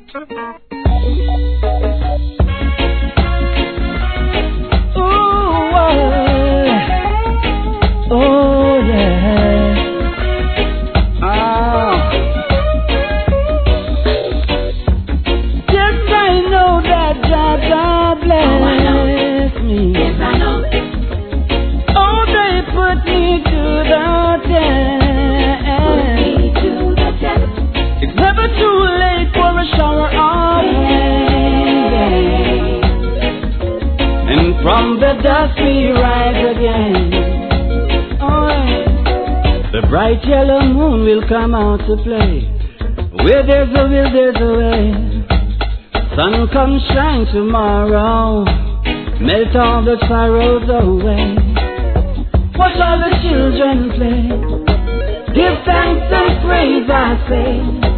Oh yeah. Yes, I know that God bless me. Yes, I know. Oh, they put me to the test. It's never too late for a shower of rain. And from the dust we rise again. The bright yellow moon will come out to play. Where there's a will, there's a way. Sun come shine tomorrow, melt all the sorrows away. Watch all the children play. Give thanks and praise, I say.